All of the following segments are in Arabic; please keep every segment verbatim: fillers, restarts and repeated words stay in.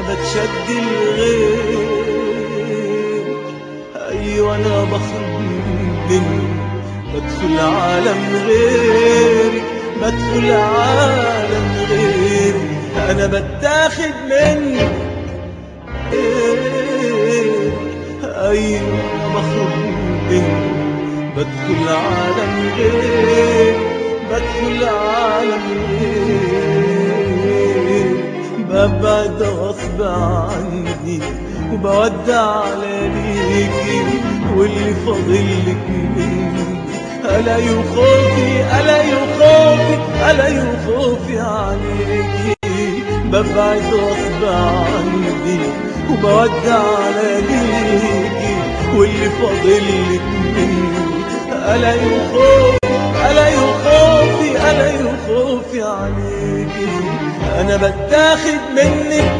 بتشد الغير. ايوه انا بخرج منك بدخل عالم غيري، بدخل عالم غيري. انا بتاخد منك ايوه انا بخرج منك بدخل عالم غيري، بدخل عالم غيري. ببعد غصب عني وبودع ليكي، واللي فاضلك مني ألا يخوفي، ألا يخوفي، ألا يخوفي عليكي. ببعد غصب عني وبودع ليكي، واللي فاضلك مني ألا يخوفي، ألا يخوفي، ألا يخوفي عليكي. أنا بتاخد منك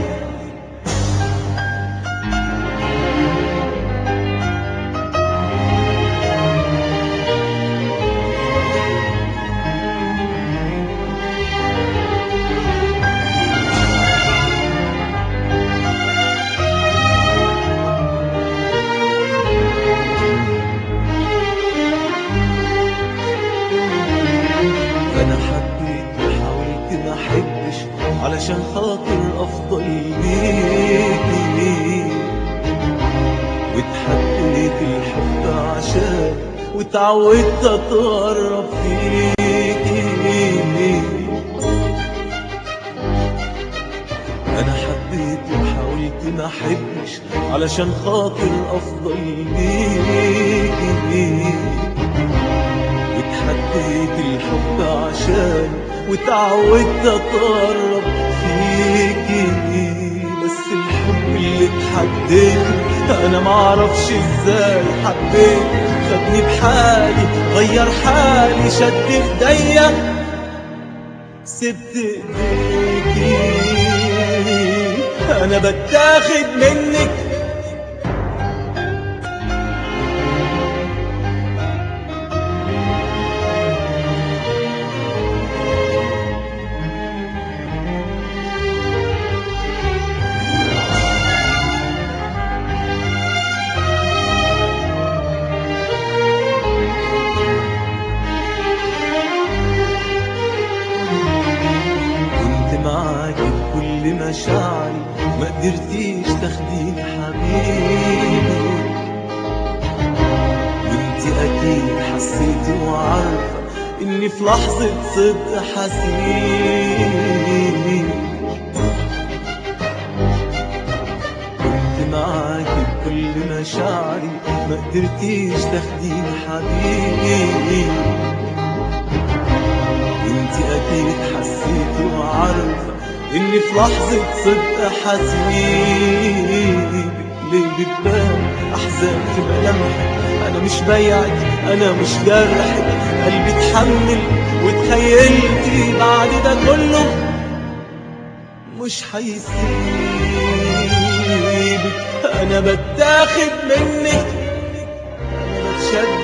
علشان خاطر أفضل ليكي، واتحديت الحب عشان واتعودت أتغرب فيكي. أنا حبيت وحاولت ما أحبش علشان خاطر أفضل ليكي، واتحديت الحب عشان واتعودت اتقرب فيكي. بس الحب اللي اتحديته انا معرفش ازاي حبيت، خدني بحالي غير حالي شد ايديا سبت ايديكي. انا بتاخد منك معاكي بكل مشاعري، ما قدرتيش تاخديني حبيبي. وانتي اكيد حسيتي وعارفة اني في لحظة صدق حسيب. كنت معاكي بكل مشاعري، ما قدرتيش تاخديني حبيبي. وانتي اكيد حسيتي وعارفة اني في لحظة صدق حسيب. ليه بتبان احزان في ملامحك؟ انا مش بايعك، انا مش جرحك. قلبي اتحمل وتخيلتي بعد ده كله مش هيسيبك. انا بتاخد منك، انا بتشد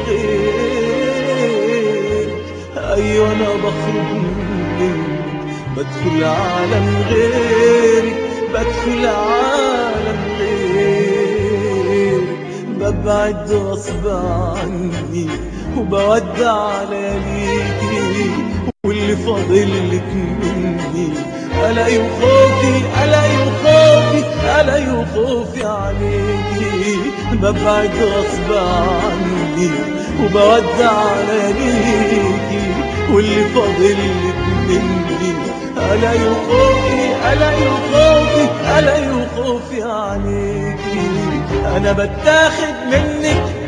الغير. ايوه انا بخرج منك بدخل عالم غيري، بدخل عالم غيري. ببعد غصب عني وبودع ليكي، واللي فاضلك مني ألا يخوفي، ألا يخوفي، ألا يخوفي عليكي. ببعد غصب عني وبودع ليكي، واللي فاضلك مني ألا يخوفي، ألا يخوفي، ألا يخوفي عليكي. أنا بتاخد منك